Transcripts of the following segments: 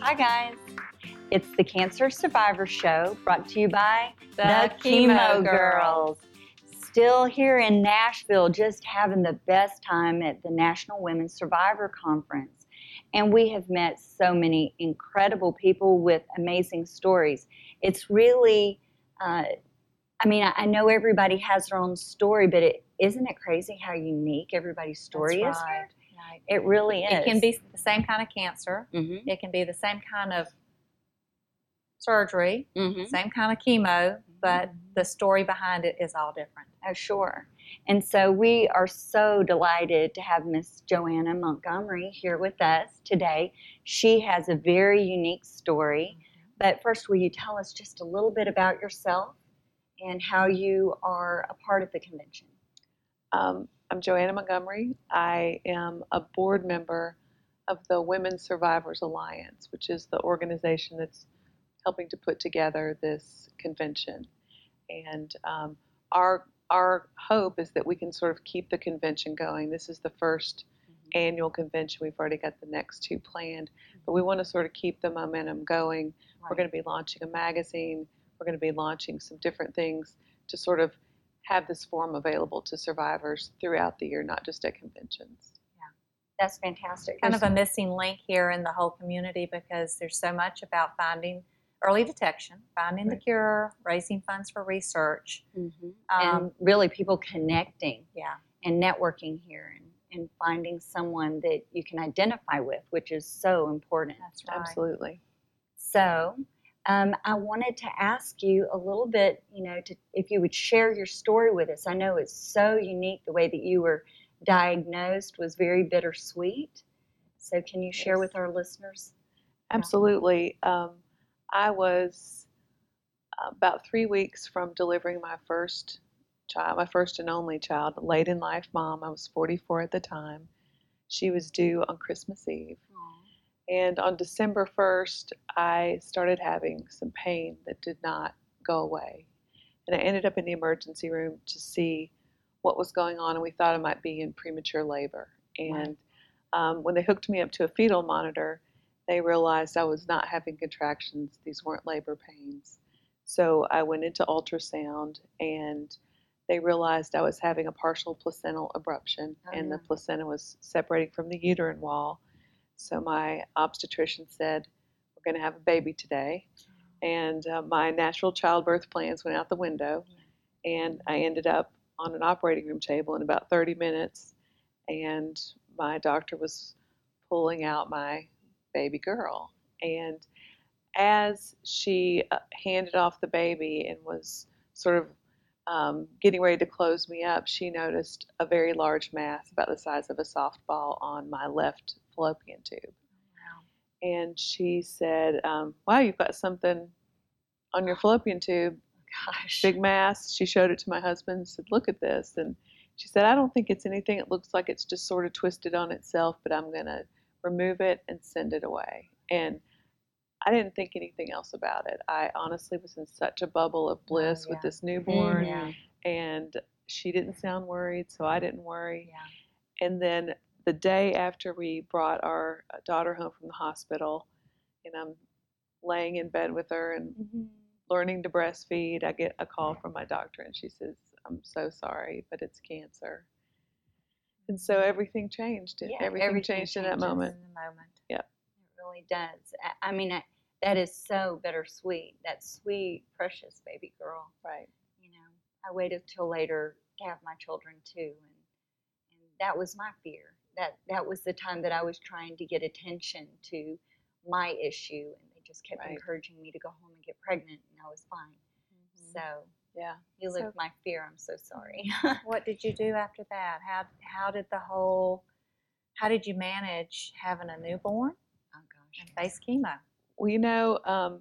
Hi, guys. It's the Cancer Survivor Show brought to you by The Chemo Girls. Still here in Nashville, just having the best time at the National Women's Survivor Conference. And we have met so many incredible people with amazing stories. It's really, I know everybody has their own story, but isn't it crazy how unique everybody's story is? Right. It really is. It can be the same kind of cancer. Mm-hmm. It can be the same kind of surgery, Mm-hmm. same kind of chemo, but the story behind it is all different. Oh, sure. And so we are so delighted to have Miss Joanna Montgomery here with us today. She has a very unique story. But first, will you tell us just a little bit about yourself and how you are a part of the convention? I'm Joanna Montgomery. I am a board member of the Women's Survivors Alliance, which is the organization that's helping to put together this convention. And our hope is that we can sort of keep the convention going. This is the first annual convention. We've already got the next two planned, but we want to sort of keep the momentum going. Right. We're going to be launching a magazine. We're going to be launching some different things to sort of have this forum available to survivors throughout the year, not just at conventions. That's fantastic. Kind of a missing link here in the whole community because there's so much about finding early detection, finding the cure, raising funds for research. Mm-hmm. And really people connecting and networking here and finding someone that you can identify with, which is so important. That's right. Absolutely. So I wanted to ask you a little bit, if you would share your story with us. I know it's so unique. The way that you were diagnosed was very bittersweet. So can you share with our listeners? Absolutely. I was about 3 weeks from delivering my first child, my first and only child, a late in life mom. I was 44 at the time. She was due on Christmas Eve. And on December 1st, I started having some pain that did not go away. And I ended up in the emergency room to see what was going on, and we thought I might be in premature labor. And when they hooked me up to a fetal monitor, they realized I was not having contractions. These weren't labor pains. So I went into ultrasound, and they realized I was having a partial placental abruption, and the placenta was separating from the uterine wall. So my obstetrician said, we're going to have a baby today. And my natural childbirth plans went out the window, and I ended up on an operating room table in about 30 minutes, and my doctor was pulling out my baby girl. And as she handed off the baby and was sort of getting ready to close me up, she noticed a very large mass about the size of a softball on my left fallopian tube. Wow. And she said, wow, you've got something on your fallopian tube. Gosh. Big mass. She showed it to my husband and said, look at this. And she said, I don't think it's anything. It looks like it's just sort of twisted on itself, but I'm going to remove it and send it away. And I didn't think anything else about it. I honestly was in such a bubble of bliss with this newborn, and she didn't sound worried, so I didn't worry. And then the day after we brought our daughter home from the hospital, and I'm laying in bed with her and learning to breastfeed, I get a call from my doctor, and she says, I'm so sorry, but it's cancer. And so everything changed. Everything changed in that moment. Yeah. It really does. I mean, that is so bittersweet. That sweet, precious baby girl. Right. I waited till later to have my children too, and that was my fear. That was the time that I was trying to get attention to my issue, and they just kept encouraging me to go home and get pregnant, and I was fine. So you lived my fear. I'm so sorry. What did you do after that? How did you manage having a newborn? Oh gosh. And face chemo? Well,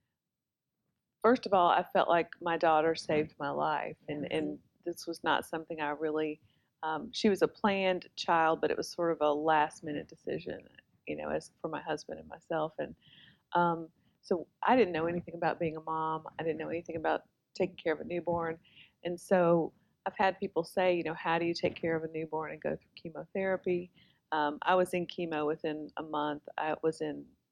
first of all, I felt like my daughter saved my life, and this was not something I really. She was a planned child, but it was sort of a last-minute decision, as for my husband and myself, and so I didn't know anything about being a mom. I didn't know anything about taking care of a newborn, and so I've had people say, how do you take care of a newborn and go through chemotherapy? I was in chemo within a month. I was in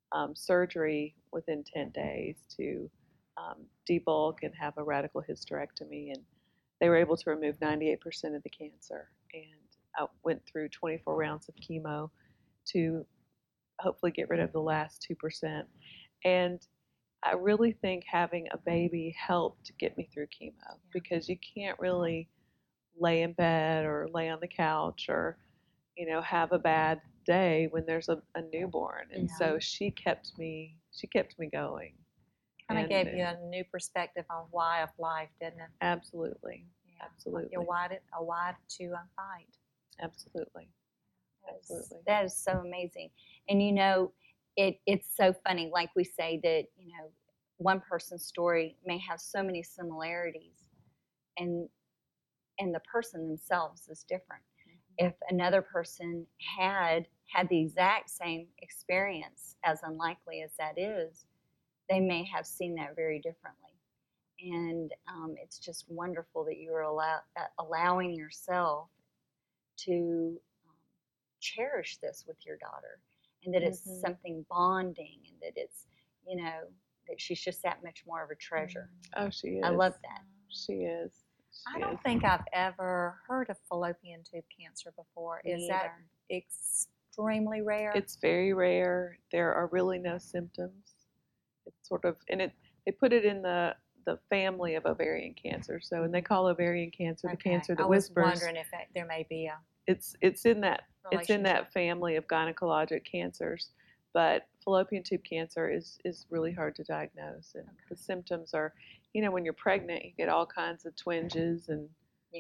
surgery within 10 days to debulk and have a radical hysterectomy. And they were able to remove 98% of the cancer. And I went through 24 rounds of chemo to hopefully get rid of the last 2%. And I really think having a baby helped get me through chemo because you can't really lay in bed or lay on the couch or, have a bad day when there's a newborn. And so she kept me going. Kind of gave you a new perspective on why of life, didn't it? Absolutely. Yeah. Absolutely. A why to fight. Absolutely. Absolutely. That is so amazing. And it's so funny, like we say that, one person's story may have so many similarities and the person themselves is different. If another person had the exact same experience, as unlikely as that is, they may have seen that very differently. And it's just wonderful that you are allowing yourself to cherish this with your daughter, and that it's something bonding, and that it's, that she's just that much more of a treasure. Oh, she is. I love that. She is. I don't think I've ever heard of fallopian tube cancer before. Is that extremely rare? It's very rare. There are really no symptoms. It's sort of, and they put it in the family of ovarian cancer. So, and they call ovarian cancer the cancer that whispers. I was wondering if there may be a. It's in that family of gynecologic cancers, but fallopian tube cancer is really hard to diagnose, and the symptoms are, when you're pregnant, you get all kinds of twinges and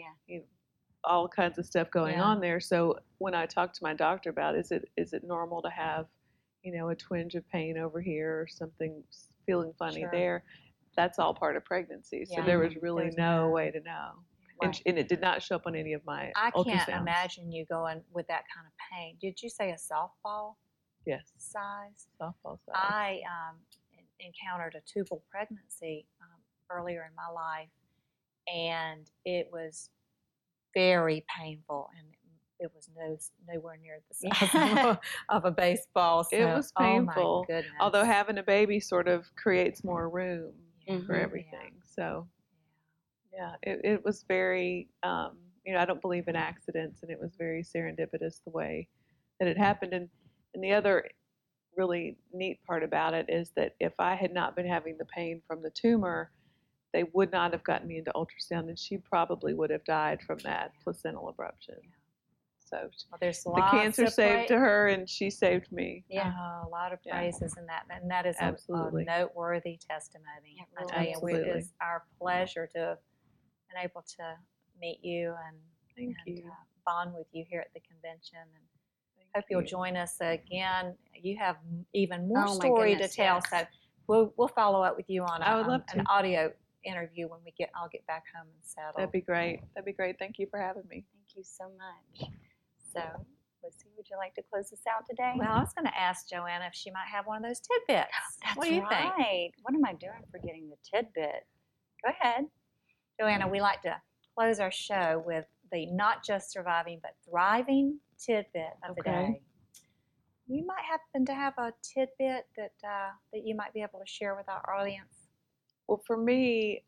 all kinds of stuff going on there. So when I talk to my doctor about is it normal to have, a twinge of pain over here or something feeling funny there, that's all part of pregnancy. So there was really no way to know. Right. And it did not show up on any of my ultrasounds. I can't imagine you going with that kind of pain. Did you say a softball? Yes. Size? Softball size. I encountered a tubal pregnancy earlier in my life, and it was very painful, and it was nowhere near the size of a baseball. So, it was painful. Oh my goodness. Although having a baby sort of creates more room for everything. So. Yeah, it was very, I don't believe in accidents, and it was very serendipitous the way that it happened. And the other really neat part about it is that if I had not been having the pain from the tumor, they would not have gotten me into ultrasound, and she probably would have died from that placental abruption. Yeah. So there's the cancer saved to her, and she saved me. Yeah, a lot of praises in that, and that is a noteworthy testimony. I tell you, it is our pleasure to have been able to meet you and bond with you here at the convention, and hope you'll join us again. You have even more story to tell, so we'll follow up with you on an audio interview when I'll get back home and settle. That'd be great. Thank you for having me. Thank you so much. So, Lucy, would you like to close this out today? Well, I was going to ask Joanna if she might have one of those tidbits. What do you think? What am I doing forgetting the tidbit? Go ahead. Joanna, we like to close our show with the not just surviving but thriving tidbit of the day. You might happen to have a tidbit that you might be able to share with our audience. Well, for me,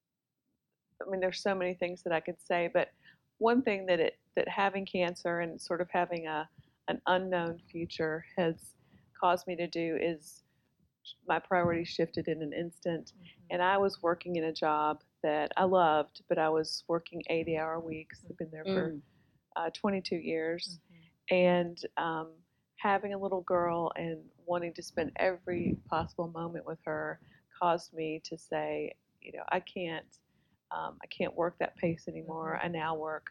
there's so many things that I could say, but one thing that having cancer and sort of having an unknown future has caused me to do is my priorities shifted in an instant, and I was working in a job that I loved, but I was working 80-hour weeks. I've been there for 22 years, and having a little girl and wanting to spend every possible moment with her caused me to say, I can't work that pace anymore. I now work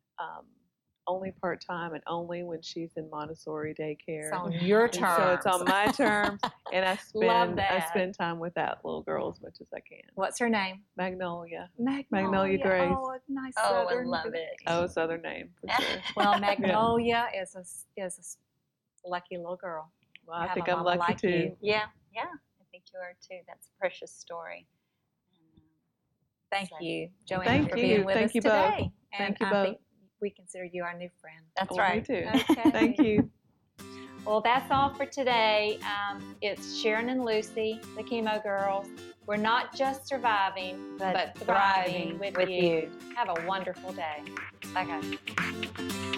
only part-time and only when she's in Montessori daycare. It's on your terms. So it's on my terms, and I spend time with that little girl as much as I can. What's her name? Magnolia. Magnolia Grace. Oh, a nice Southern. I love it. Oh, Southern name for sure. Well, Magnolia is a lucky little girl. Well, I think I'm lucky too. Yeah, I think you are too. That's a precious story. Thank you, Joanna, for being with us today. Both. And Thank you I both. think we consider you our new friend. That's right. Me too. Okay. Thank you. Well, that's all for today. It's Sharon and Lucy, the Chemo Girls. We're not just surviving, but thriving with you. Have a wonderful day. Bye, guys.